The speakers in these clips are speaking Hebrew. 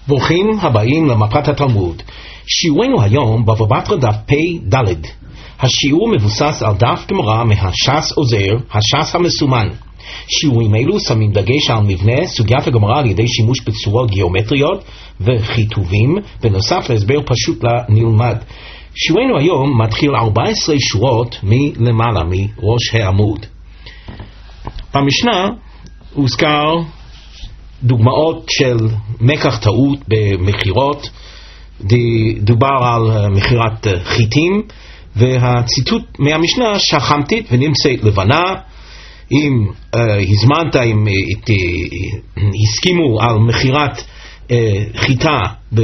ברוכים הבאים למפת התלמוד. שיעורנו היום בבא בתרא דף פ"ד. השיעור מבוסס על דף גמרא מהש"ס עוזר, הש"ס המסומן. שיעורים אלו שמים דגש על מבנה סוגיית הגמרא על ידי שימוש בצורות גיאומטריות וכיתובים, בנוסף להסבר פשוט לנלמד. שיעורנו היום מתחיל 14 שורות מלמעלה, מראש העמוד. במשנה הוזכר דוגמאות של מקח טעות במחירות, דובר על מחירת חיטים, והציטוט מהמשנה שחמתית ונמצאת לבנה. אם אם הסכימו על מחירת חיטה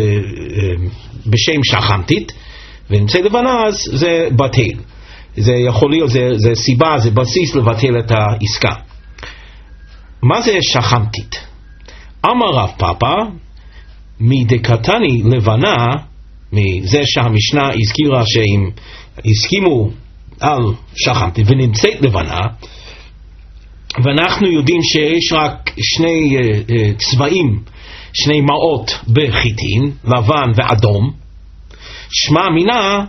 בשם שחמתית ונמצאת לבנה, אז זה בטל. זה יכול להיות, זה סיבה, זה בסיס לבטל את העסקה. מה זה שחמתית? אמר רב פאפא, מדקתני לבנה, מזה שהמשנה הזכירה שהם הסכימו על שחמתית ונמצאת לבנה, ואנחנו יודעים שיש רק שני צבעים, שני מעות בחיטין, לבן ואדום, שמה מינה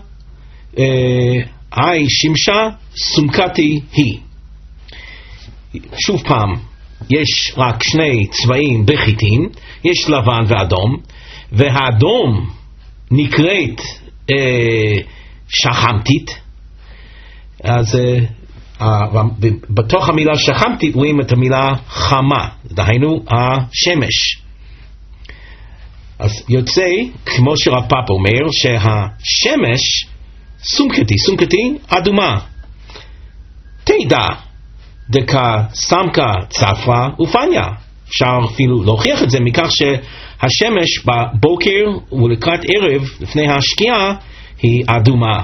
שימשה סומקתי היא. שוב פעם, יש רק שני צבעים בחיטין, יש לבן ואדום, והאדום נקראת שחמתית. אז בתוך המילה שחמתית רואים את המילה חמה, דהיינו השמש. אז יוצא, כמו שרב פאפא אומר, שהשמש סומקתי אדומה. תדע דקה סמקה צפרא ופניה. אפשר אפילו להוכיח את זה מכך שהשמש בבוקר ולקראת ערב לפני השקיעה היא אדומה.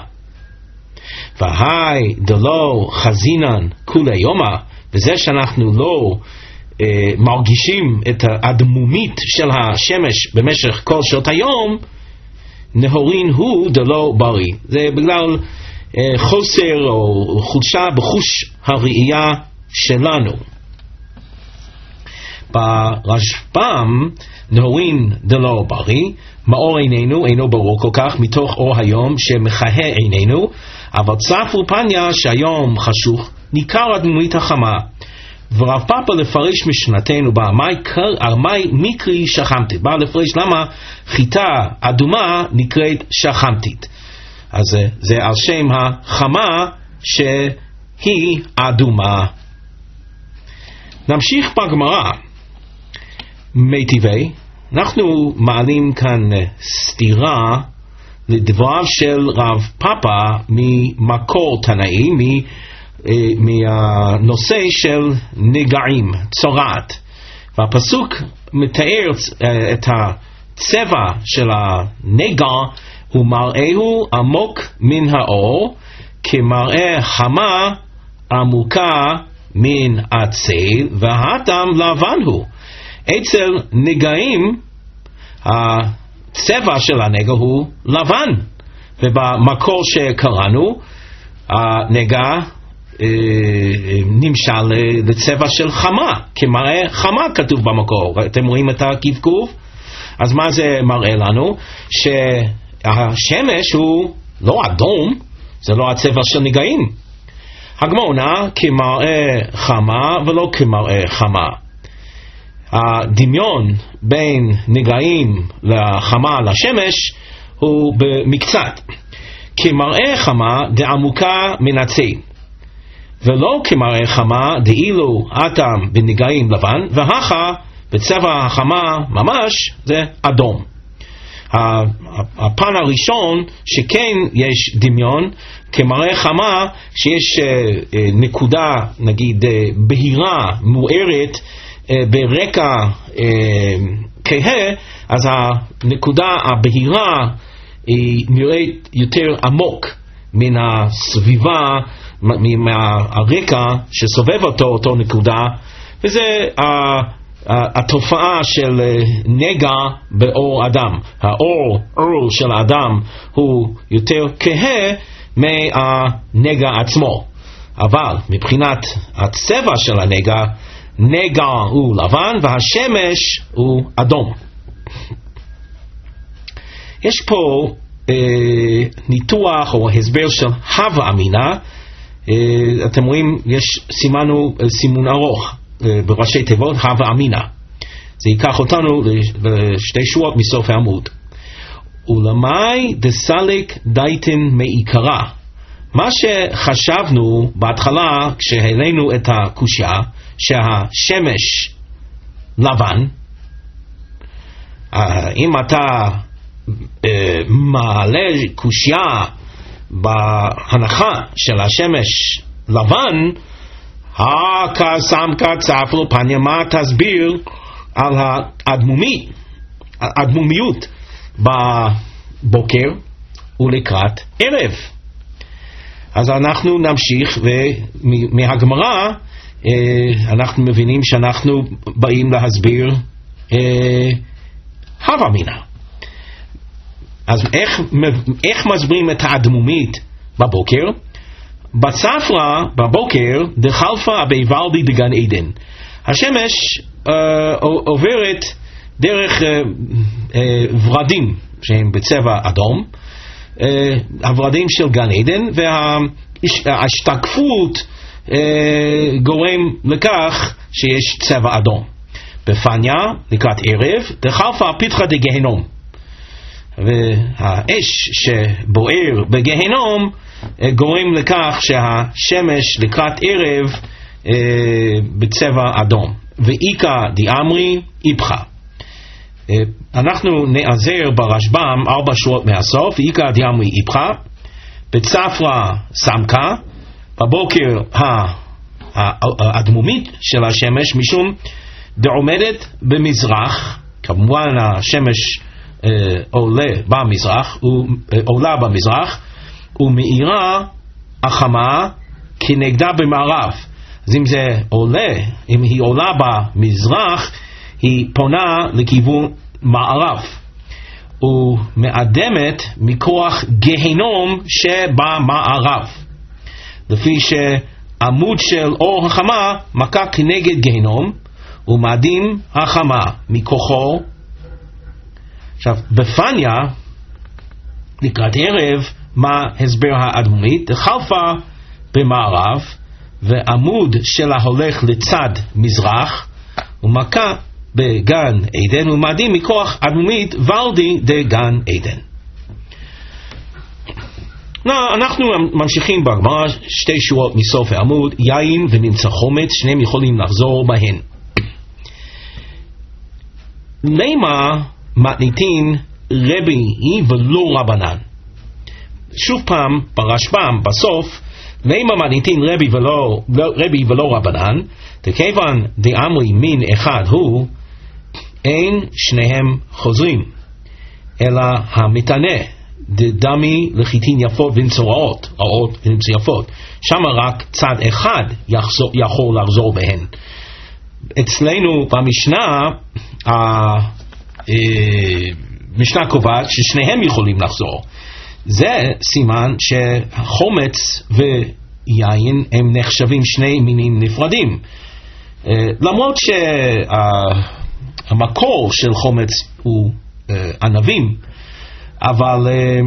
והי דלא חזינן כולי יומא, וזה שאנחנו לא מרגישים את האדמומית של השמש במשך כל שעות היום, נהורין הוא דלא בריא. זה בגלל חוסר או חולשה בחוש הראייה שלנו. ברשב"ם נהורין דלא בריא, מאור עינינו אינו ברור כל כך מתוך אור היום שמחהה עינינו, אבל צפרא ופניה שהיום חשוך ניכר הדמומית החמה. ורב פאפא לפרש משנתנו במאי מקרי שחמתית, בא לפרש למה חיטה אדומה נקראת שחמתית. אז זה על שם החמה שהיא אדומה. נמשיך בגמרא. מיטיבי, אנחנו מעלים כאן סתירה לדבריו של רב פאפא ממקור תנאי, מהנושא של נגעים, צורעת. והפסוק מתאר את הצבע של הנגע, הוא מראהו עמוק מן האור, כמראה חמה עמוקה מן הצל, והטעם לבן הוא. אצל נגעים הצבע של הנגע הוא לבן, ובמקור שקראנו הנגע נמשל לצבע של חמה, כמראה חמה כתוב במקור. אתם רואים את הכיוון? אז מה זה מראה לנו? שהשמש הוא לא אדום, זה לא הצבע של נגעים. הגמרא כמראה חמה ולא כמראה חמה. הדמיון בין נגעים לחמה לשמש הוא במקצת. כמראה חמה דעמוקה מן הצל, ולא כמראה חמה דאילו אטם בנגעים לבן, והכה בצבע החמה ממש זה אדום. הפן הראשון שכן יש דמיון, כמראה חמה שיש נקודה נגיד בהירה מוארת ברקע כהה, אז הנקודה הבהירה היא נראית יותר עמוק מן הסביבה, מהרקע שסובב אותו נקודה, וזה התופעה של נגע באור אדם. האור של האדם הוא יותר כהה מהנגע עצמו, אבל מבחינת הצבע של הנגע הוא לבן והשמש הוא אדום. יש פה ניתוח או הסבר של הווה אמינה. אתם רואים, יש סימון ארוך בראשי תיבות, הווה אמינה. זה ייקח אותנו לשתי שורות מסוף העמוד. ולמי דסלק דייטן מעיקרה. מה שחשבנו בהתחלה כשהעלינו את הקושיה, שהשמש לבן, אם אתה מעלה קושיה בהנחה של השמש לבן, סמכא צפלו פניה, מה תסביר על האדמומיות בבוקר ולקראת ערב? אז אנחנו נמשיך, ומהגמרא אנחנו מבינים שאנחנו באים להסביר הווה אמינה. אז איך מסבירים את האדמומית בבוקר? בספרא בבוקר דחלפה אביוולדי דגן עדן. השמש עוברת דרך ורדים שהם בצבע אדום, הורדים של גן עדן, וההשתקפות גורם לכך שיש צבע אדום. בפניה, לקראת ערב, דחלפה פתחה דגהנום, והאש שבוער בגהנום גורם לכך שהשמש לקראת ערב בצבע אדום. ואיקה דיאמרי איפכה. אנחנו נעזר ברשב"ם 4 שורות מהסוף. איקה דיאמרי איפכה, בצפרא סמכא, בבוקר האדמומית של השמש, משום דעומדת במזרח. כמובן השמש עולה במזרח ומאירה החמה כנגדה במערב. אז אם היא עולה במזרח, היא פונה לכיוון מערב ומאדמת מכוח גהנום שבמערב, לפי שעמוד של אור החמה מכה כנגד גהנום ומאדים החמה מכוחו. עכשיו בפניה לקראת ערב, מה הסבר האדמומית? דחלפה במערב, ועמוד שלה הולך לצד מזרח ומכה בגן עדן ומאדים מכוח אדמומית ולדי דגן עדן. אנחנו ממשיכים בגמרא, 2 שורות מסוף העמוד. יין ונמצא חומץ, שניהם יכולים לחזור בהן. למה מתניתין רבי היא ולא רבנן? שוב פעם ברשב"ם בסוף, למה מתניתין רבי ולא רבנן? דכיוון דאמרי מין אחד הוא, אין שניהם חוזרים, אלא המתנה דדמי לחיתין יפות ונצורעות, רעות ונצורעות, שם רק צד אחד יכול לחזור בהן. אצלנו במשנה, המשנה קובעת ששניהם יכולים לחזור. זה סימן שחומץ ויין הם נחשבים שני מינים נפרדים, למרות שהמקור של חומץ הוא ענבים, אבל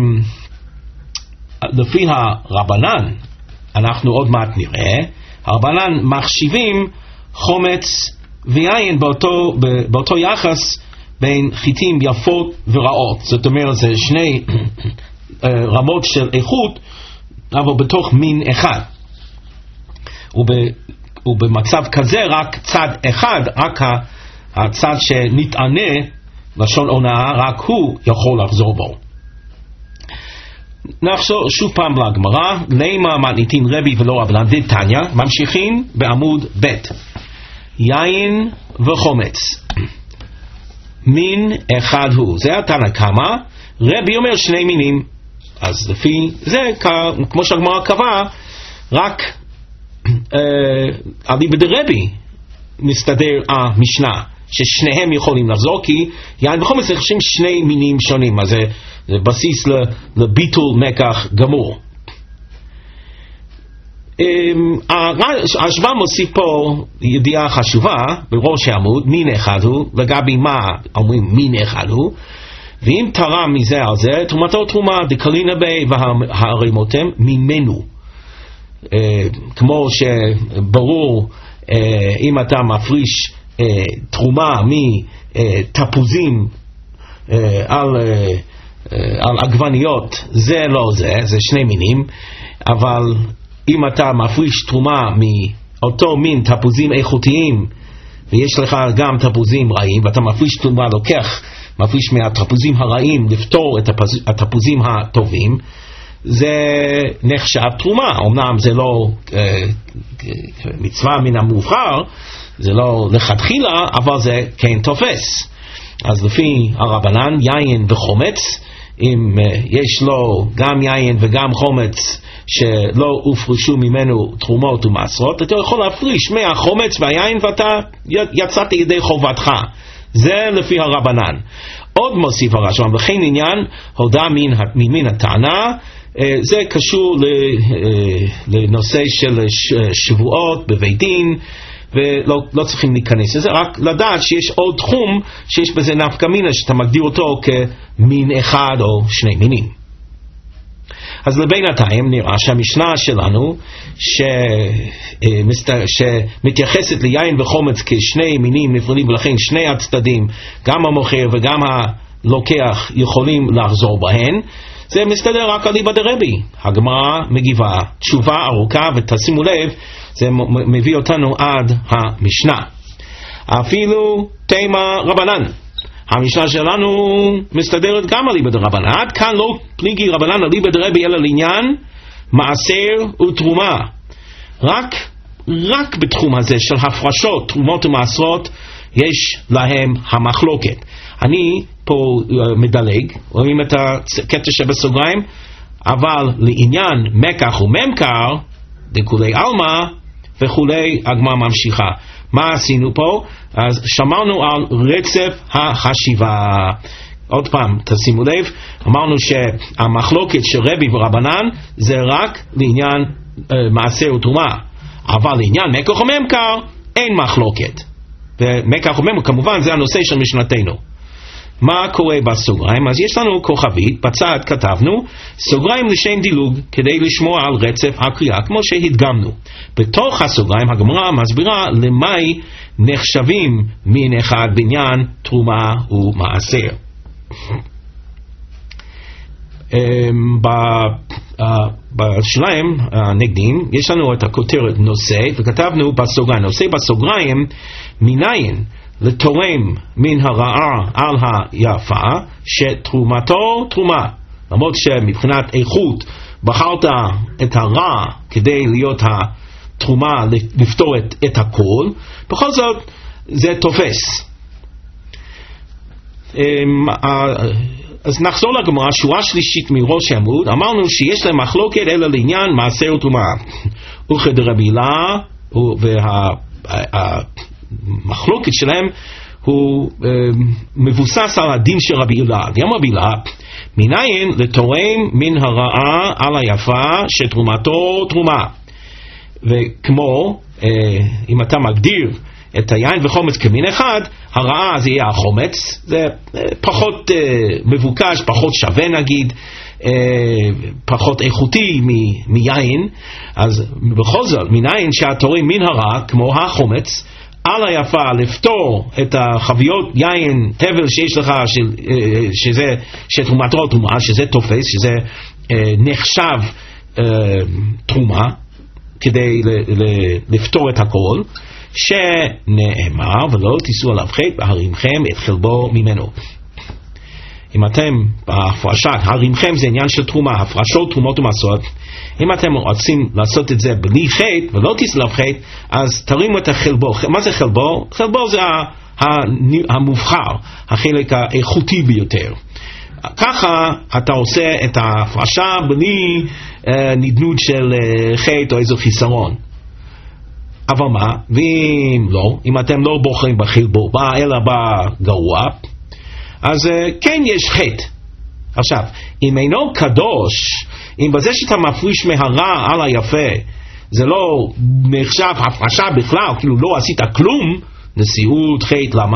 לפי הרבנן, אנחנו עוד מעט נראה, הרבנן מחשיבים חומץ ויין באותו יחס בין חיטים יפות ורעות. זאת אומרת, זה שני רמות של איכות, אבל בתוך מין אחד. ובמצב כזה רק צד אחד, רק הצד שנתענה לשון עונה, רק הוא יכול לחזור בו. נחזור שוב פעם לגמרא. למה מתניתין רבי ולא רבנן? דתניא, ממשיכים בעמוד ב'. יין וחומץ מין אחד הוא. זה התנא קמא. רבי אומר שני מינים. אז לפי זה, כמו שהגמרא קבע, רק אליבא דרבי מסתדר המשנה ששניהם יכולים לחזור, כי יין וחומץ נחשבים שני מינים שונים. אז זה בסיס לביטול מקח גמור. הרשב"ם מוסיף פה ידיעה חשובה בראש העמוד. מין אחד הוא. לגבי מה אומרים מין אחד הוא? ואם תרם מזה על זה, תרומתו תרומה דקרינה בי והרימותם ממנו. כמו שברור, אם אתה מפריש תרומה מתפוזים על עגבניות, זה לא זה, זה שני מינים. אבל אם אתה מפריש תרומה מאותו מין תפוזים איכותיים, ויש לך גם תפוזים רעים, ואתה מפריש תרומה, מפריש מהתפוזים הרעים לפתור את התפוזים הטובים, זה נחשב תרומה. אמנם זה לא מצווה מן המובחר, זה לא לכתחילה, אבל זה כן תופס. אז לפי הרבנן, יין וחומץ, אם יש לו גם יין וגם חומץ שלא הופרשו ממנו תרומות ומעשרות, אתה יכול להפריש מהחומץ והיין ואתה יצאת ידי חובתך. זה לפי הרבנן. עוד מוסיף הרשב"ם, וכן עניין הודעה ממין הטענה, זה קשור לנושא של שבועות בבית דין, ולא צריכים להיכנס לזה, רק לדעת שיש עוד תחום שיש בזה נפקא מינה, שאתה מגדיר אותו כמין אחד או שני מינים. אז לבינתיים נראה שהמשנה שלנו שמתייחסת ליין וחומץ כשני מינים נפרדים, ולכן שני הצדדים, גם המוכר וגם הלוקח, יכולים לחזור בהן, זה מסתדר רק על ליבא דרבי. הגמרא מגיבה תשובה ארוכה, ותשימו לב, זה מביא אותנו עד המשנה. אפילו תימה רבנן, המשנה שלנו מסתדרת גם על ליבא דרבנן. עד כאן לא פליגי רבנן על ליבא דרבי, אלא לעניין מעשר ותרומה. רק בתחום הזה של הפרשות, תרומות ומעשרות, יש להם המחלוקת. אני פה מדלג, רואים את הקטע שבסוגריים, אבל לעניין מקח וממכר, דכולי אלמה וכולי, הגמרא ממשיכה. מה עשינו פה? אז שמרנו על רצף החשיבה. עוד פעם, תשימו לב, אמרנו שהמחלוקת של רבי ורבנן זה רק לעניין מעשר ותרומה, אבל לעניין מקח וממכר אין מחלוקת. ומקח וממכר כמובן זה הנושא של משנתנו. מה קורה בסוגריים? אז יש לנו כוכבית, בצד כתבנו סוגריים לשם דילוג, כדי לשמוע על רצף הקריאה, כמו שהדגמנו. בתוך הסוגריים הגמרא מסבירה למי נחשבים מין אחד בעניין תרומה ומעשר. בשוליים הנגדים יש לנו את הכותרת נושא, וכתבנו בסוגריים, נושא בסוגריים מניין לתורם מן הרעה על היפה שתרומתו תרומה. למרות שמבחינת איכות בחרת את הרע כדי להיות התרומה לפתור את הכל, בכל זאת זה תופס. אז נחזור לגמרא, שורה שלישית מראש העמוד. אמרנו שיש להם מחלוקת אלא לעניין מעשר ותרומה. וכדרבי הילה, והמחלוקת שלהם הוא מבוסס על הדין של רבי הילה. גם רבי הילה, מניין לתורם מן הרעה על היפה שתרומתו תרומה. וכמו אם אתה מגדיר את היין וחומץ כמין אחד, הרעה זה יהיה החומץ, זה פחות מבוקש, פחות שווה נגיד, פחות איכותי מיין. אז בכל זאת, מניין שהתורם מן הרע כמו החומץ על היפה לפתור את החביות יין הבל שיש לך שזה שתרומתו תרומה, שזה תופס, שזה נחשב תרומה כדי לפתור את הכל, שנאמר ולא תישאו עליו חטא והרימכם את חלבו ממנו. אם אתם בהפרשת הרימכם זה עניין של תרומה, הפרשות תרומות ומעשרות, אם אתם רוצים לעשות את זה בלי חטא ולא תישאו עליו חטא, אז תרימו את החלבו. מה זה חלבו? חלבו זה המובחר, החלק האיכותי ביותר. ככה אתה עושה את ההפרשה בלי נדנוד של חטא או איזו חיסרון. אבל מה? ואם לא, אם אתם לא בוחרים בחלבו אלא בגרוע, אז כן יש חטא. עכשיו, אם אינו קדוש, אם בזה שאתה מפריש מהרע על היפה זה לא נחשב הפרשה בכלל, כאילו לא עשית כלום, נשיאות חטא. למה?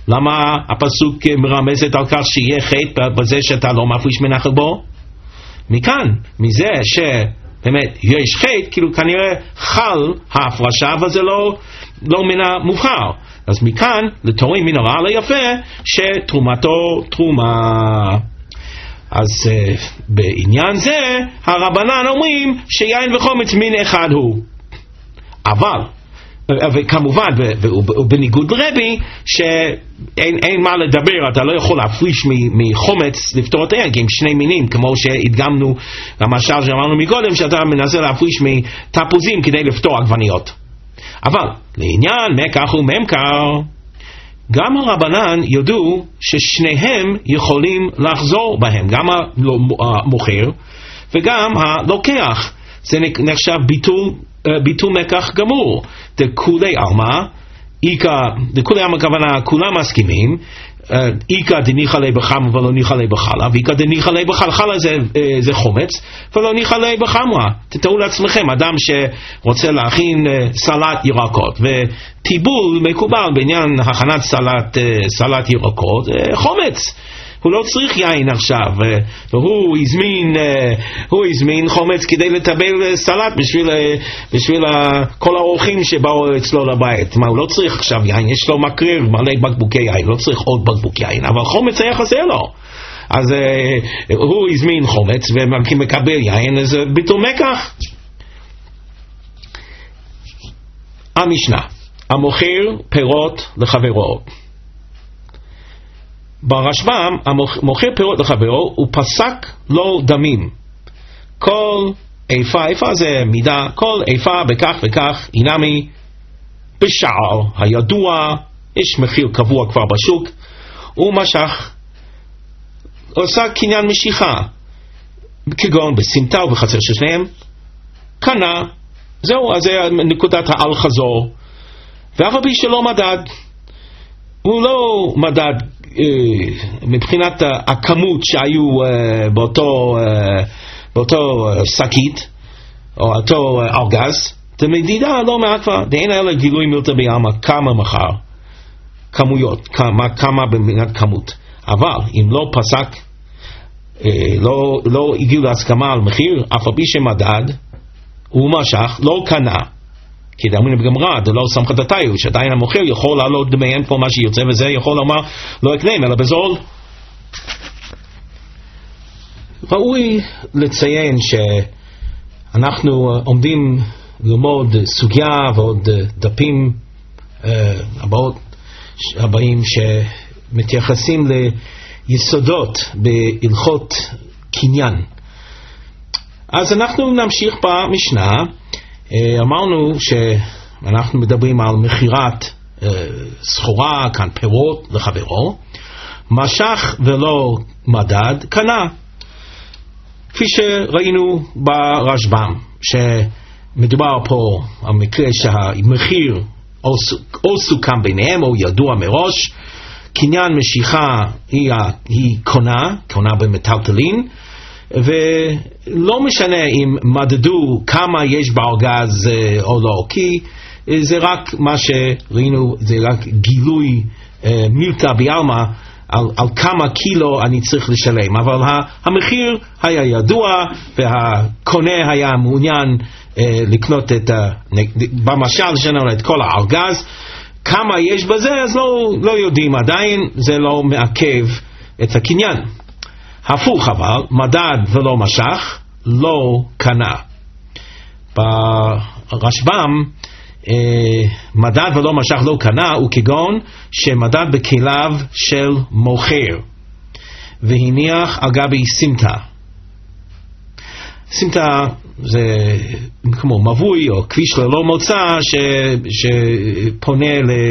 למה הפסוק מרמזת על כך שיהיה חטא בזה שאתה לא מפריש מנחל בור? מכאן, מזה שבאמת יש חטא, כאילו כנראה חל ההפרשה, אבל זה לא מן המובחר. אז מכאן לתורים מן הרעל היפה שתרומתו תרומה. אז בעניין זה הרבנן אומרים שיין וחומץ מין אחד הוא. אבל וכמובן ובניגוד לרבי שאין מה לדבר, אתה לא יכול להפריש מחומץ לפתור את היין, כי הם שני מינים, כמו שהדגמנו למשל שאמרנו מקודם, שאתה מנסה להפריש מתפוזים כדי לפתור עגבניות. אבל לעניין מקח וממכר, גם הרבנן יודו ששניהם יכולים לחזור בהם, גם המוכר וגם הלוקח. זה נחשב ביטול מקח גמור. דכולי עלמא, דכולי עלמא הכוונה כולם מסכימים, איקא דניחא ליה בחמא ולא ניחא ליה בחלב, ואיקא דניחא ליה בחלב, חלב זה חומץ ולא ניחא ליה בחמא. תתארו לעצמכם, אדם שרוצה להכין סלט ירקות, וטיבול מקובל בעניין הכנת סלט ירקות, חומץ. הוא לא צריך יין עכשיו, והוא הזמין חומץ כדי לטבל סלט בשביל כל האורחים שבאו אצלו לבית. מה, הוא לא צריך עכשיו יין, יש לו מקרר מלא בקבוקי יין, לא צריך עוד בקבוק יין, אבל חומץ היה חסר לו. אז הוא הזמין חומץ ומקבל יין, אז ביטול מקח. המשנה, המוכר פירות לחברו. ברשב"ם, המוכר פירות לחברו הוא פסק לו דמים. כל איפה זה מידה, כל איפה בכך וכך אינמי בשער הידוע, יש מחיר קבוע כבר בשוק, הוא משך, עושה קניין משיכה, כגון בסמטה ובחצר של שניהם, קנה, זהו, אז זה נקודת העל חזור, ואף על פי שלא מדד, הוא לא מדד מבחינת הכמות שהיו באותו שקית או אותו ארגז, זה מדידה לא מעט כבר, דאין אלא גילוי מילתא בעלמא כמה מחר, כמויות, כמה במדינת כמות. אבל אם לא פסק, לא הגיעו להסכמה על מחיר, אף על פי שמדד הוא משך, לא קנה, כי דאמרינן בגמרא, דלא סמכא דתיו, שעדיין המוכר יכול לעלות דמיין פה מה שיוצא, וזה יכול לומר לא אקנם אלא בזול. ראוי לציין שאנחנו עומדים ללמוד סוגיה ועוד דפים הבאים שמתייחסים ליסודות בהלכות קניין. אז אנחנו נמשיך במשנה. אמרנו שאנחנו מדברים על מחירת סחורה, כאן פירות לחברו, משך ולא מדד, קנה. כפי שראינו ברשב"ם, שמדובר פה על מקרה שהמחיר או סוכם ביניהם או ידוע מראש, קניין משיכה היא קונה במטלטלין, ולא משנה אם מדדו כמה יש בארגז או לא, כי זה רק מה שראינו, זה רק גילוי מילתא בעלמא על כמה קילו אני צריך לשלם, אבל המחיר היה ידוע והקונה היה מעוניין לקנות במשל שלנו את כל הארגז, כמה יש בזה, אז לא יודעים עדיין, זה לא מעכב את הקניין. הפוך אבל, מדד ולא משך, לא קנה. ברשב"ם, מדד ולא משך לא קנה, הוא כגון שמדד בכליו של מוכר, והניח על גבי סמטה. סמטה זה כמו מבוי או כביש ללא מוצא שפונה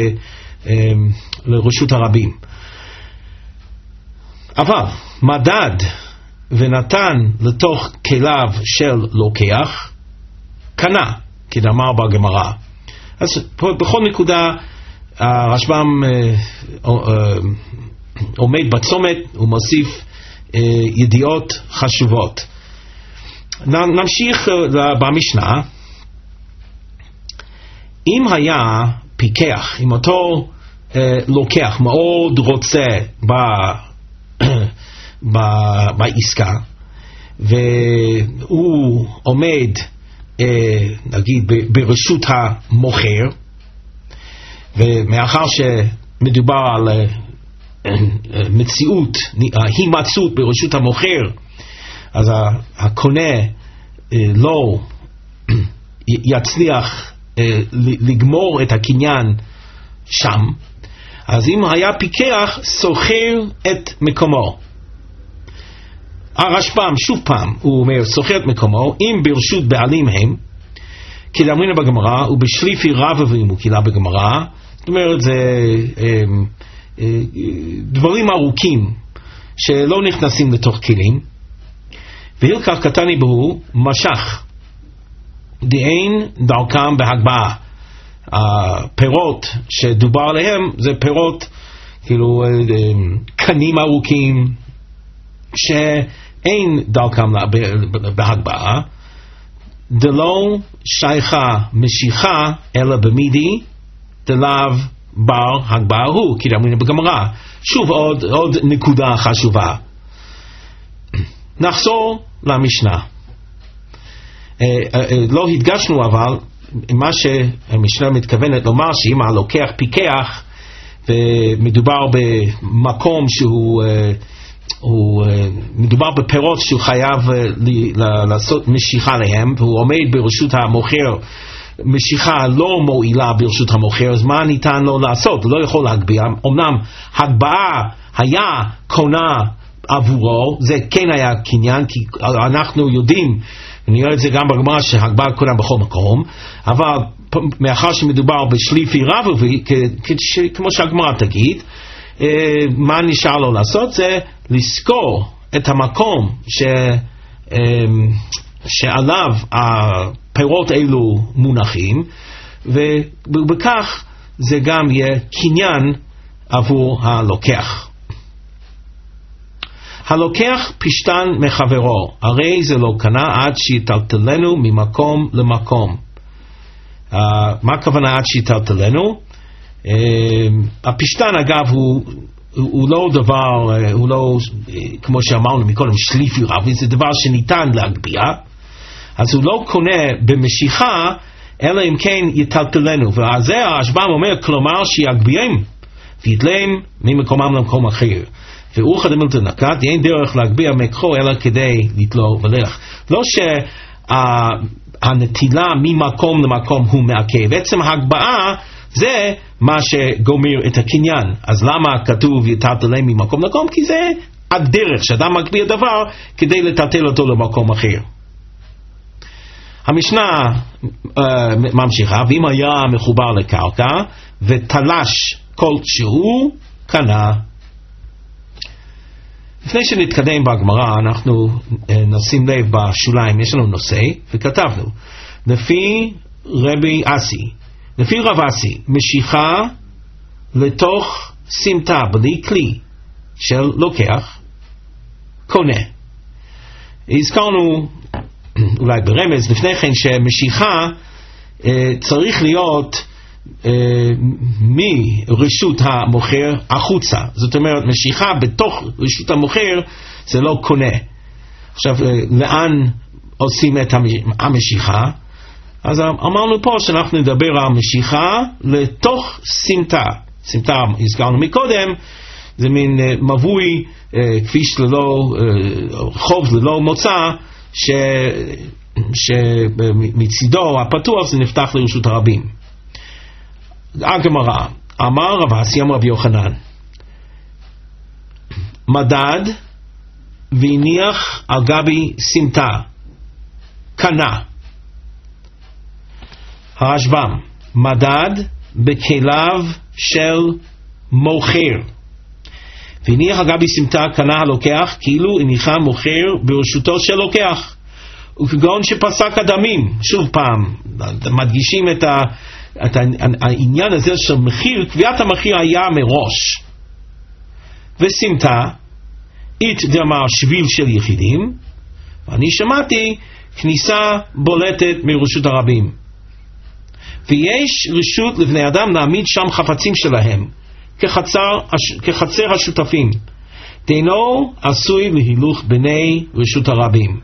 לרשות הרבים. אבל מדד ונתן לתוך כליו של לוקח, קנה, כדאמר בגמרא. אז בכל נקודה הרשב"ם עומד בצומת ומוסיף ידיעות חשובות. נמשיך במשנה. אם היה פיקח, אם אותו לוקח, מאוד רוצה בעסקה, והוא עומד נגיד ברשות המוכר, ומאחר שמדובר על מציאות, הימצאות ברשות המוכר, אז הקונה לא יצליח לגמור את הקניין שם, אז אם היה פיקח, סוחר את מקומו. הרשב"ם שוב פעם הוא אומר סוחר את מקומו אם ברשות בעלים הם, כדאמרינן בגמרא, ובשליפי רבא ואימו קהילה בגמרא. זאת אומרת, זה דברים ארוכים שלא נכנסים לתוך כלים. והילקח קטני בהו משך דאין דרכם בהגבהה. הפירות שדובר עליהם זה פירות כאילו קנים ארוכים שאין דרכם בהגבהה, דלא שייכה משיכה אלא במידי דלאו בר הגבהה הוא, כי אמרנו בגמרא. שוב עוד נקודה חשובה. נחזור למשנה. לא הדגשנו אבל מה שהמשנה מתכוונת לומר, שאם הלוקח פיקח ומדובר במקום שהוא מדובר בפירות שהוא חייב לעשות משיכה להם, והוא עומד ברשות המוכר, משיכה לא מועילה ברשות המוכר, אז מה ניתן לו לעשות? הוא לא יכול להגביה. אמנם הגבהה היה קונה עבורו, זה כן היה קניין, כי אנחנו יודעים, נראה את זה גם בגמרא, שהגבהה קונה בכל מקום, אבל מאחר שמדובר בשליפי רבבי, כמו שהגמרא תגיד, מה נשאר לו לעשות? זה לזכור את המקום שעליו הפירות אלו מונחים, ובכך זה גם יהיה קניין עבור הלוקח. הלוקח פשטן מחברו, הרי זה לא קנה עד שיטלטלנו ממקום למקום. מה הכוונה עד שיטלטלנו? הפשטן אגב הוא לא דבר, הוא לא כמו שאמרנו מקודם שליפי רבי, זה דבר שניתן להגביה, אז הוא לא קונה במשיכה אלא אם כן יטלטלנו, ועל זה הרשב"ם אומר כלומר שיגביים וידלם ממקומם למקום אחר. ואורך דמילתא נקט, אין דרך להגביה מקחו אלא כדי לתלו ולך. לא שהנטילה ממקום למקום הוא מעכב, בעצם ההגבהה זה מה שגומר את הקניין. אז למה כתוב יטלטלם ממקום למקום? כי זה הדרך שאדם מגביה דבר כדי לטלטל אותו למקום אחר. המשנה ממשיכה, ואם היה מחובר לקרקע ותלש כלשהו קנה. לפני שנתקדם בהגמרא, אנחנו נשים לב בשוליים, יש לנו נושא, וכתבנו, לפי רבי אסי, לפי רב אסי, משיכה לתוך סמטה בלי כלי של לוקח, קונה. הזכרנו אולי ברמז לפני כן שמשיכה צריך להיות מרשות המוכר החוצה. זאת אומרת, משיכה בתוך רשות המוכר זה לא קונה. עכשיו, לאן עושים את המשיכה? אז אמרנו פה שאנחנו נדבר על משיכה לתוך סמטה. סמטה, הזכרנו מקודם, זה מין מבוי, כביש ללא, חוב ללא מוצא, שמצידו הפתוח זה נפתח לרשות הרבים. הגמרא, אמר רב אסי אמר רבי יוחנן, מדד והניח על גבי סמטה, קנה. הרשב"ם, מדד בכליו של מוכר, והניח על גבי סמטה קנה הלוקח, כאילו הניחה מוכר ברשותו של לוקח, וכגון שפסק הדמים. שוב פעם מדגישים את העניין הזה של מחיר, קביעת המחיר היה מראש. וסמטה אית דאמר שביל של יחידים, ואני שמעתי כניסה בולטת מרשות הרבים. ויש רשות לבני אדם להעמיד שם חפצים שלהם, כחצר השותפים, דהינו עשוי להילוך בני רשות הרבים.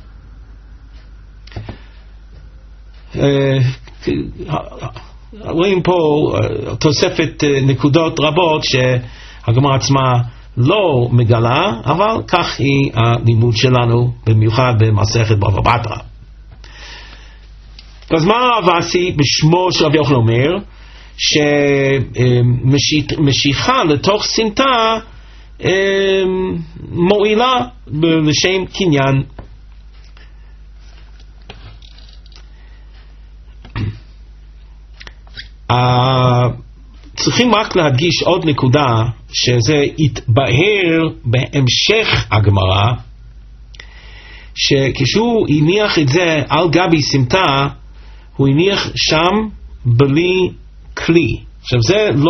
רואים פה תוספת נקודות רבות שהגמרא עצמה לא מגלה, אבל כך היא הלימוד שלנו, במיוחד במסכת בבא בתרא. אז מה רב אסי בשמו של רבי יוחנן אומר? שמשיכה לתוך סמטה מועילה לשם קניין. צריכים רק להדגיש עוד נקודה, שזה יתבהר בהמשך הגמרא, שכשהוא הניח את זה על גבי סמטה, הוא הניח שם בלי כלי. עכשיו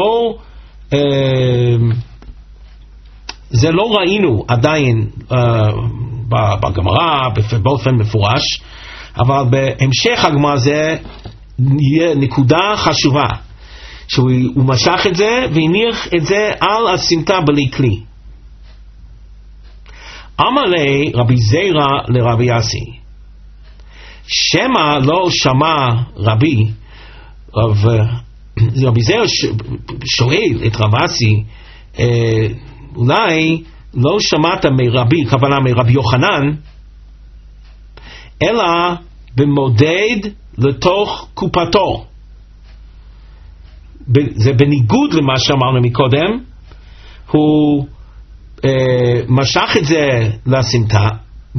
זה לא ראינו עדיין בגמרא באופן מפורש, אבל בהמשך הגמרא זה יהיה נקודה חשובה, שהוא משך את זה והניח את זה על הסמטה בלי כלי. אמר לי רבי זירא לרבי אסי, שמא לא שמע רבי זירא שואל את רב אסי, אולי לא שמעת מרבי, כוונה מרבי יוחנן, אלא במודד לתוך קופתו. זה בניגוד למה שאמרנו מקודם, הוא משך את זה לסמטה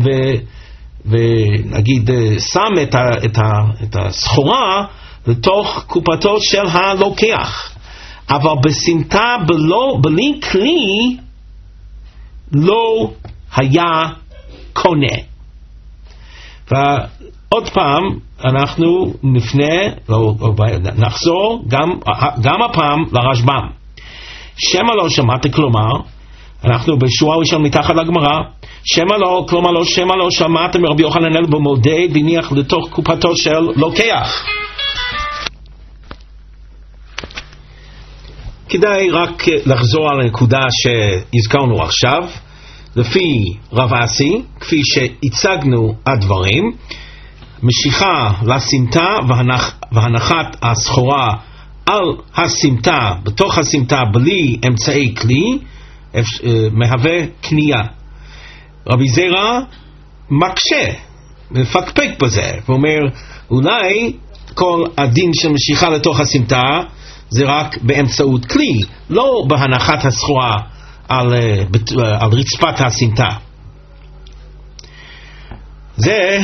ונגיד שם את הסחורה לתוך קופתו של הלוקח, אבל בסמטה בלי כלי לא היה קונה. ועוד פעם אנחנו נחזור גם הפעם לרשב"ם. שמא לא שמעת, כלומר אנחנו בשורה ראשון מתחת לגמרא, כלומר שמא לא שמעת מרבי יוחנן אלא במודד והניח לתוך קופתו של לוקח. כדאי רק לחזור על הנקודה שהזכרנו עכשיו. לפי רב אסי, כפי שהצגנו הדברים, משיכה לסמטה והנחת הסחורה על הסמטה, בתוך הסמטה בלי אמצעי כלי, מהווה קנייה. רבי זירא מקשה, מפקפק בזה, ואומר אולי כל הדין של משיכה לתוך הסמטה זה רק באמצעות כלי, לא בהנחת הסחורה על רצפת הסמטה. זה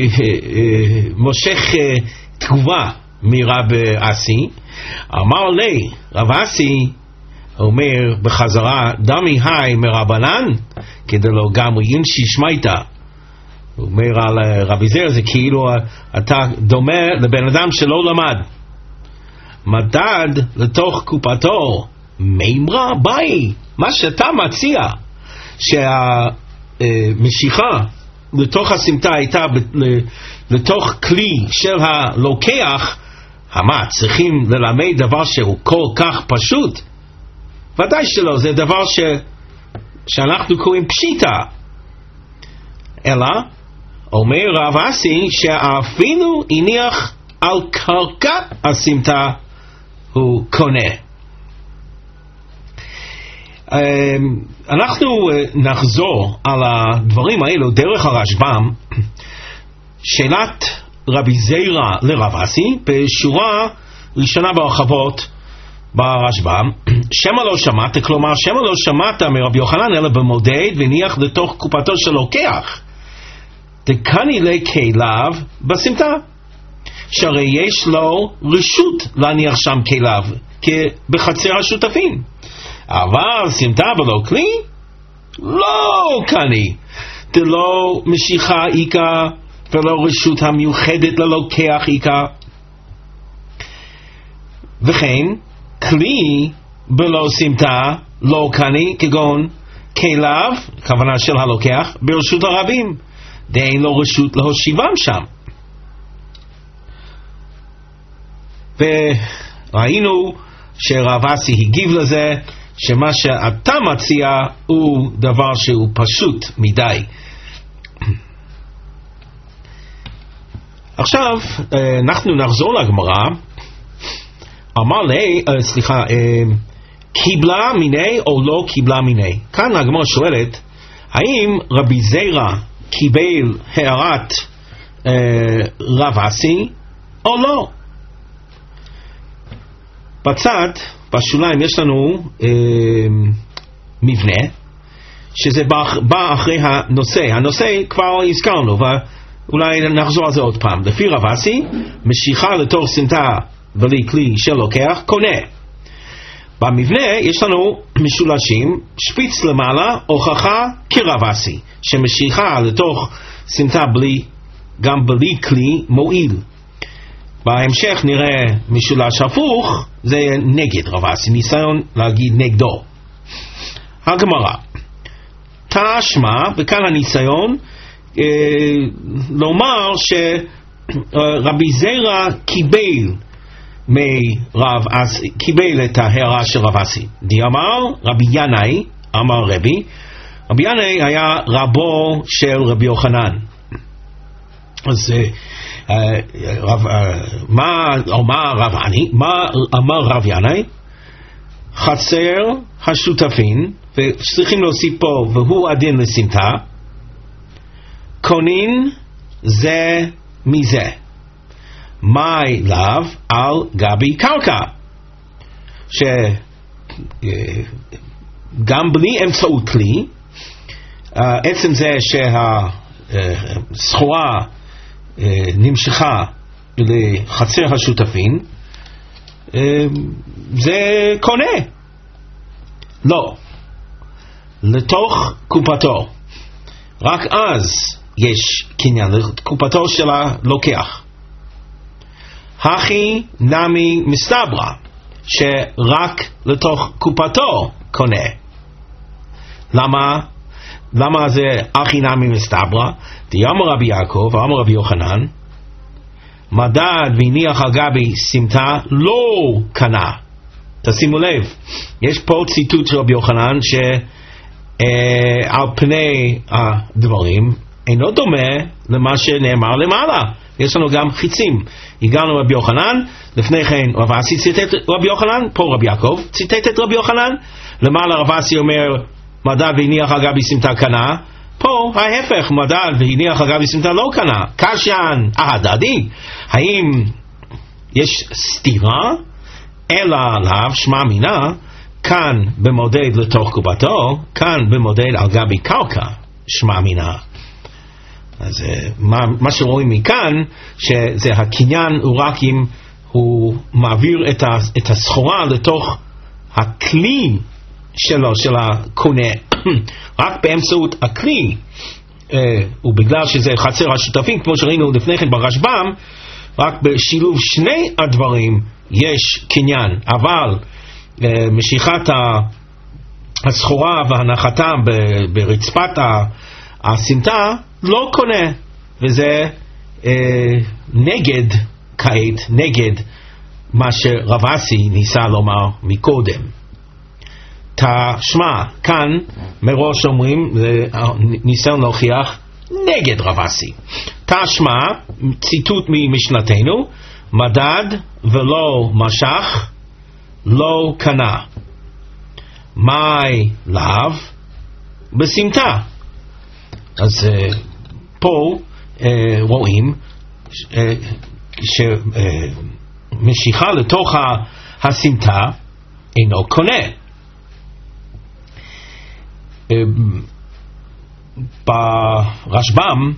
מושך תגובה מרב אסי. אמר לי רב אסי, אומר בחזרה, דמי היי מרבנן כדי לא גם אינשי שמייתא. הוא אומר על רבי זירא, זה כאילו אתה דומה לבן אדם שלא למד. מדד לתוך קופתו מימרה ביי, מה שאתה מציע שהמשיכה לתוך הסמטה הייתה לתוך כלי של הלוקח, מה, צריכים ללמד דבר שהוא כל כך פשוט? ודאי שלא, זה דבר שאנחנו קוראים פשיטה. אלא אומר רב אסי שאפילו הניח על קרקע הסמטה הוא קונה. אנחנו נחזור על הדברים האלו דרך הרשב"ם. שאלת רבי זירא לרב אסי בשורה ראשונה ברחבות ברשב"ם, שמא לא שמעת, כלומר שמא לא שמעת מרבי יוחנן אלא במודד והניח לתוך קופתו של לוקח, דקני לכליו בסמטה, שהרי יש לו רשות להניח שם כליו בחצר השותפים, אבל סמטה ולא כלי לא קני, דלא משיכה איקה ולא רשות המיוחדת ללוקח איקה. וכן כלי בלא סמטה לא קני, כגון כליו, כוונה של הלוקח, ברשות הרבים, דאין לו רשות להושיבם שם. וראינו שרב אסי הגיב לזה, שמה שאתה מציע הוא דבר שהוא פשוט מדי. עכשיו אנחנו נחזור לגמרא. אמר לי, קיבלה מיני או לא קיבלה מיני. כאן הגמרא שואלת, האם רבי זירא קיבל הערת רב אסי או לא? בצד, בשוליים יש לנו מבנה שזה בא אחרי הנושא. הנושא כבר הזכרנו ואולי נחזור על זה עוד פעם. לפי רב אסי, משיכה לתוך סמטה בלי כלי של לוקח קונה. במבנה יש לנו משולשים, שפיץ למעלה, הוכחה כרב אסי, שמשיכה לתוך סמטה גם בלי כלי מועיל. בהמשך נראה משולש הפוך, זה נגד רב אסי, ניסיון להגיד נגדו. הגמרא, תשמע, וכאן הניסיון לומר שרבי זירא קיבל את ההערה של רב אסי. אמר רבי ינאי, אמר רבי ינאי היה רבו של רבי יוחנן. אז מה אמר רב ינאי? חצר השותפין, וצריכים להוסיף פה והוא הדין לסמטה, קונין זה מזה, מאי לאו על גבי קרקע, שגם בלי אמצעות כלי, עצם זה שהסחורה נמשכה לחצר השותפין, זה קונה. לא, לתוך קופתו, רק אז יש קניין, לקופתו של הלוקח. הכי נמי מסתברא, שרק לתוך קופתו קונה. למה זה הכי נמי מסתברא? אמר רבי יעקב ואמר רבי יוחנן, מדד והניח על גבי סמטה לא קנה. תשימו לב, יש פה ציטוט של רבי יוחנן שעל פני הדברים אינו דומה למה שנאמר למעלה. יש לנו גם חיצים. הגענו רבי יוחנן, לפני כן רב אסי ציטט רבי יוחנן, פה רבי יעקב ציטט את רבי יוחנן, למעלה רב אסי אומר מדד והניח על גבי סמטה קנה, פה ההפך, מדד והניח על גבי סמטה לא קנה. קשן ההדדי, האם יש סתירה? אלא לאו שמע מינה, כאן במודד לתוך קופתו, כאן במודד על גבי קרקע שמע מינה. אז מה שרואים מכאן, שזה הקניין הוא רק אם הוא מעביר את הסחורה לתוך הכלי שלו, של הקונה, רק באמצעות הכלי, ובגלל שזה חצר השותפים, כמו שראינו לפני כן ברשב"ם, רק בשילוב שני הדברים יש קניין, אבל משיכת הסחורה והנחתה ברצפת הסמטה לא קונה, וזה נגד מה שרב אסי ניסה לומר מקודם. תשמע, כאן מראש אומרים, ניסיון להוכיח נגד רב אסי. תשמע, ציטוט ממשנתנו, מדד ולא משך, לא קנה. מאי לאו בסמטה. אז פה רואים שמשיכה לתוך הסמטה אינו קונה. ברשב"ם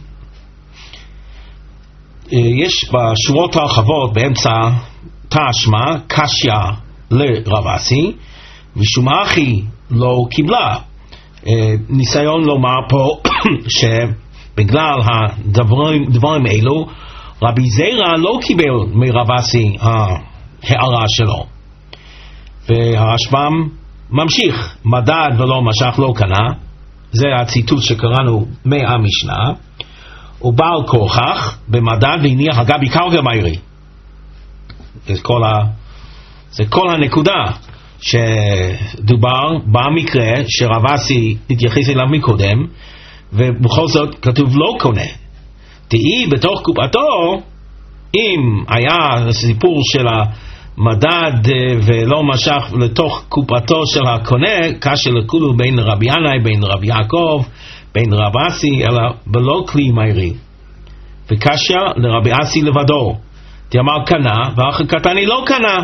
יש בשורות הרחבות באמצע תשמע קשיא לרב אסי, משום אחי לא קיבלה. ניסיון לומר פה שבגלל הדברים אלו רבי זירא לא קיבל מרב אסי ההערה שלו. והרשב"ם ממשיך, מדד ולא משך לא קנה, זה הציטוט שקראנו מהמשנה, ובעל כוכך במדד והניח על גבי קרקע מהירי. כל זה כל הנקודה שדובר במקרה שרב אסי התייחס אליו מקודם, ובכל זאת כתוב לא קונה. תהי בתוך קופתו, אם היה סיפור של המדד ולא משך לתוך קופתו של הקונה, כאשר לכולו בין רבי ינאי, בין רבי יעקב, בין רב אסי, אלא בלא כלי מהירי. וכאשר לרבי אסי לבדו, תאמר קנה, ואחר קטני לא קנה.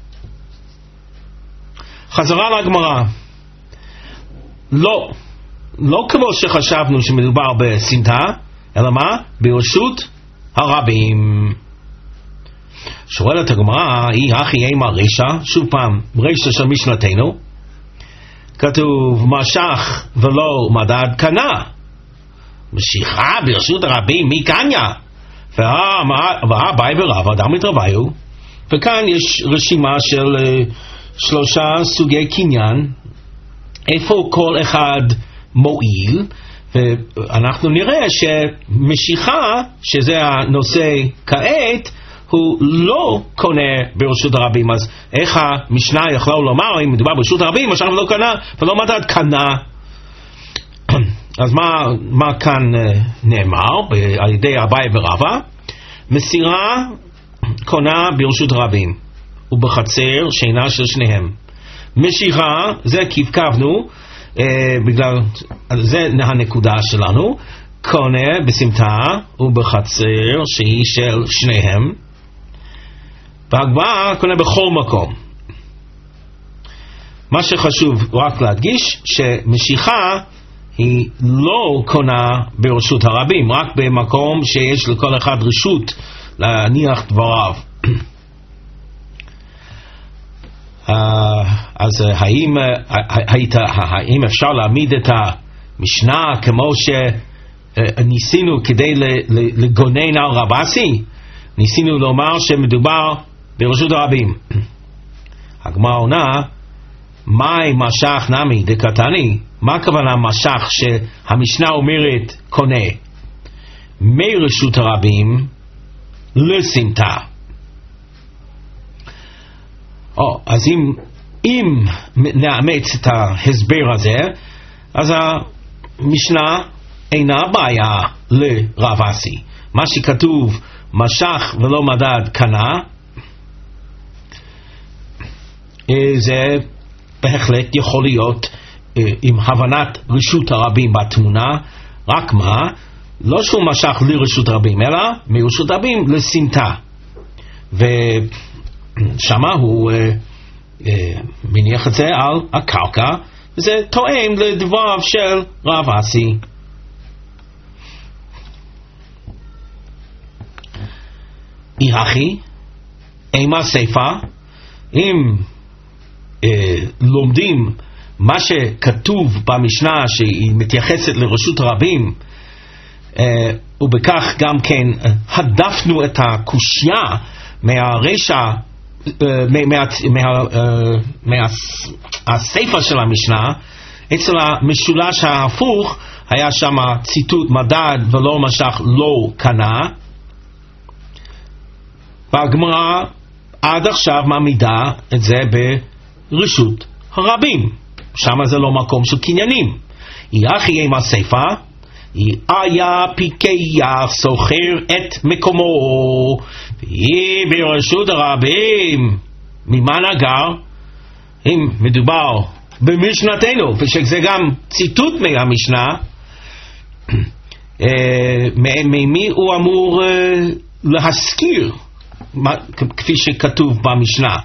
חזרה לגמרא. לא כמו שחשבנו שמדובר בסמטה, אלא מה? ברשות הרבים. שואלת הגמרא, היא הכי אימה רישה, שוב פעם, רישה של משנתנו, כתוב משך ולא מדד קנה. משיכה ברשות הרבים, מי קניה? והבאי ורבא אדם מתרוויו, וכאן יש רשימה של 3 סוגי קניין, איפה כל אחד מועיל, ואנחנו נראה שמשיכה, שזה הנושא כעת, הוא לא קונה ברשות הרבים. אז איך המשנה יכלה לומר, אם מדובר ברשות הרבים, משך ולא קנה, ולא מדד קנה? אז מה כאן נאמר על ידי אביי ורבא? מסירה קונה ברשות הרבים ובחצר שינה של שניהם. משיכה, זה כיווקבנו, בגלל זה הנקודה שלנו, קונה בסמטה ובחצר שהיא של שניהם, והגמרא קונה בכל מקום. מה שחשוב רק להדגיש שמשיכה היא לא קונה ברשות הרבים, רק במקום שיש לכל אחד רשות להניח דבריו. אז האם אפשר להעמיד את המשנה כמו שניסינו כדי לגונן על רב אסי? ניסינו לומר שמדובר ברשות הרבים. הגמרא עונה, מאי משך נמי דקתני? מה הכוונה משך שהמשנה אומרת קונה? מרשות הרבים לסמטה. אז אם נאמץ את ההסבר הזה, אז המשנה אינה בעיה לרב אסי. מה שכתוב משך ולא מדד קנה, זה בהחלט יכול להיות עם הבנת רשות הרבים בתמונה, רק מה? לא שהוא משך לרשות הרבים, אלא מרשות הרבים לסמטה. ושמה הוא מניח את זה על הקרקע, וזה תואם לדבריו של רב אסי. יחי, אימה סייפה, אם לומדים מה שכתוב במשנה שהיא מתייחסת לרשות הרבים, ובכך גם כן הדפנו את הקושיה מהרשע, מהספר של המשנה. אצל המשולש ההפוך היה שם ציטוט מדד ולא משך לא קנה, והגמרא עד עכשיו מעמידה את זה ברשות הרבים, שם זה לא מקום של קניינים. יחי עם הספר, היה פיקח סוחר את מקומו, והיא ברשות הרבים. ממה נגר? אם מדובר במשנתנו, ושזה גם ציטוט מהמשנה, ממי הוא אמור להזכיר, כפי שכתוב במשנה?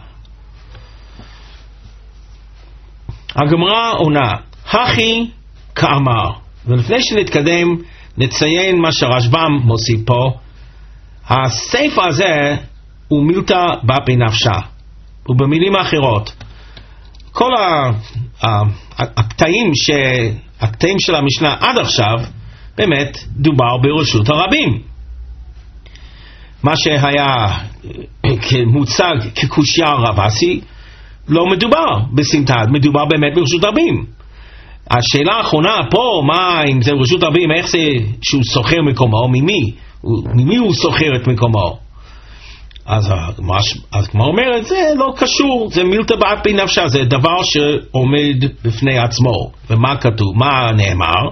הגמרא עונה, הכי כאמר. ולפני שנתקדם נציין מה שרשב"ם מוסיף פה. הספר הזה הוא מילתא בא בנפשה, ובמילים אחרות כל הקטעים של המשנה עד עכשיו באמת דובר ברשות הרבים. מה שהיה מוצג כקושיה רב אסי לא מדובר בסמטה, מדובר באמת ברשות הרבים. השאלה האחרונה פה, מה אם זה רשות הרבים, איך זה שהוא סוחר מקומו, ממי הוא סוחר את מקומו? אז כמו אומרת, זה לא קשור, זה מילתא באפי נפשה, זה דבר שעומד בפני עצמו. ומה כתוב, מה נאמר?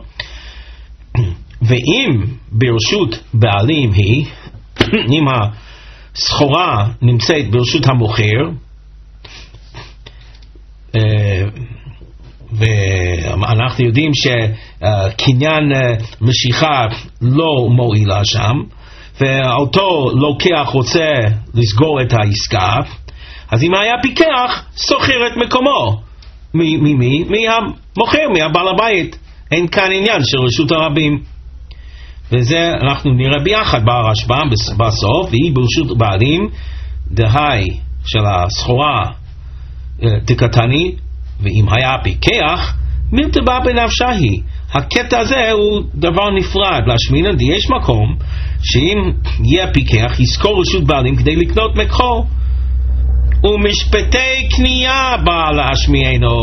ואם ברשות בעלים היא, אם הסחורה נמצאת ברשות המוכר, ואנחנו יודעים שקניין משיכה לא מועילה שם, ואותו לוקח רוצה לסגור את העסקה, אז אם היה פיקח, סוחר את מקומו. ממי? מהמוכר, מהבעל הבית. אין כאן עניין של רשות הרבים. וזה אנחנו נראה ביחד ברשב"ם בסוף, והיא ברשות בעלים, דהי של הסחורה תקטני, ואם היה פיקח, מילתא באפי נפשה היא. הקטע הזה הוא דבר נפרד, להשמינן די יש מקום שאם יהיה פיקח יזכור רשות בעלים כדי לקנות מקחו, ומשפטי קנייה בא להשמיענו,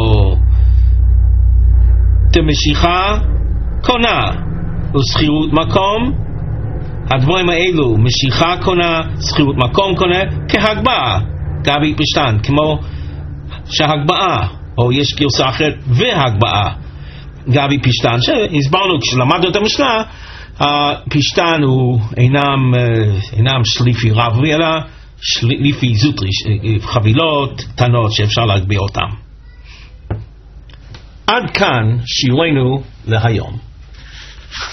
תמשיכה קונה ושכירות מקום. הדברים האלו, משיכה קונה, שכירות מקום קונה, כהגבעה, גבי פשטן, כמו שהגבעה, או יש גרסה אחרת והגבעה, גבי פשטן, שהסברנו כשלמדנו את המשנה, הפשטן הוא אינם שליפי רבי, אלא שליפי זוטרי, חבילות קטנות שאפשר להגביה אותם. עד כאן שיעורנו להיום.